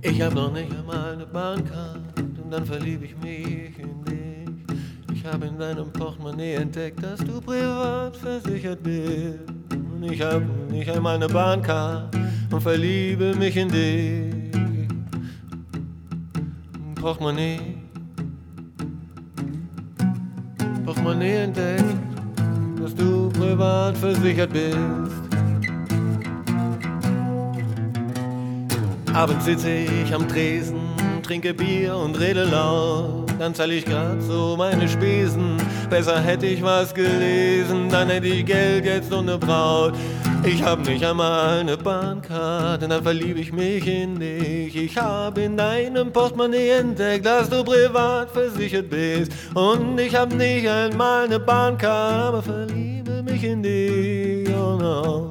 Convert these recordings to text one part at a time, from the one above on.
Ich hab noch nicht einmal eine Bahncard und dann verlieb ich mich in dich. Ich hab in deinem Portemonnaie entdeckt, dass du privat versichert bist. Und ich hab nicht einmal eine Bahncard und verliebe mich in dich. Portemonnaie entdeckt, dass du privat versichert bist. Abends sitze ich am Tresen, trinke Bier und rede laut. Dann zahl ich grad so meine Spesen. Besser hätte ich was gelesen, dann hätte ich Geld jetzt und ne Braut. Ich hab nicht einmal ne Bahncard und dann verlieb ich mich in dich. Ich hab in deinem Portemonnaie entdeckt, dass du privat versichert bist. Und ich hab nicht einmal ne Bahncard, aber verliebe mich in dich. Oh no.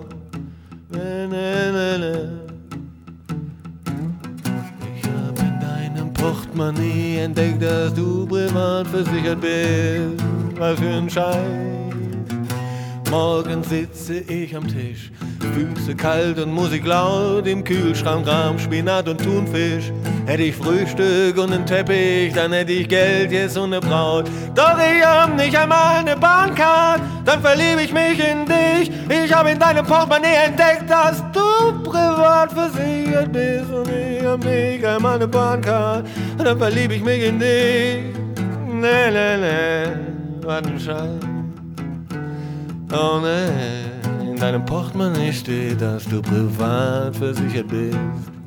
Portemonnaie entdeckt, dass du privat versichert bist. Was für ein Scheiß. Morgen sitze ich am Tisch, Füße kalt und Musik laut, im Kühlschrank Rahm, Spinat und Thunfisch. Hätte ich Frühstück und einen Teppich, dann hätte ich Geld, jetzt und ne Braut. Doch ich hab nicht einmal ne Bahncard, dann verlieb ich mich in dich. Ich hab in deinem Portemonnaie entdeckt, dass du privat versichert bist. Und ich hab nicht einmal ne Bahncard, dann verlieb ich mich in dich. Was ein Scheiß. Oh ne, in deinem Portemonnaie steht, dass du privat versichert bist.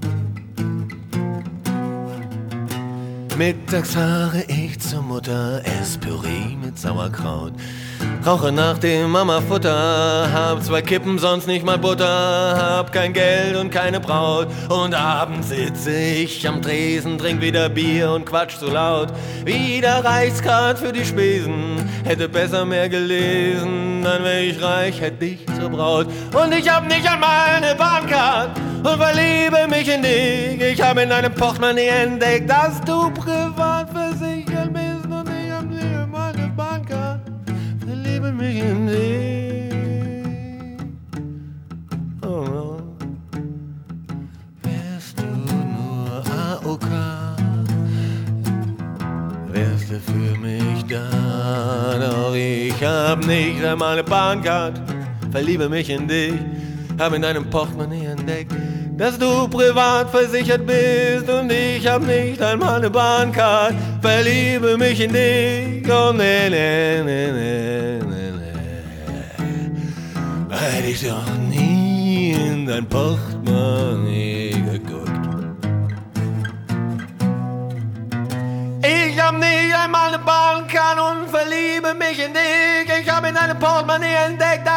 Mittags fahre ich zur Mutter, ess Püree mit Sauerkraut. Rauche nach dem Mama-Futter, hab 2 Kippen, sonst nicht mal Butter. Hab kein Geld und keine Braut. Und abends sitze ich am Tresen, trink wieder Bier und quatsch so laut. Wieder Reichskart für die Spesen, hätte besser mehr gelesen. Dann wär ich reich, hätt dich zur Braut. Und ich hab nicht einmal ne Bahncard und verliebe mich in dich. Ich hab in deinem Portemonnaie entdeckt, dass du privat versichert bist. Und ich hab nicht einmal ne Bahncard, verliebe mich in dich. Oh no. Wärst du nur AOK, wärst du für mich da. Doch ich hab nicht einmal ne Bahncard, verliebe mich in dich. Hab in deinem Portemonnaie entdeckt, dass du privat versichert bist. Und ich hab nicht einmal ne Bahncard, verliebe mich in dich. Oh ne, ne, ne, ne, ne, ne. Hätte ich doch nie in dein Portemonnaie geguckt. Ich hab nicht einmal ne Bahncard und verliebe mich in dich. Ich hab in deinem Portemonnaie entdeckt,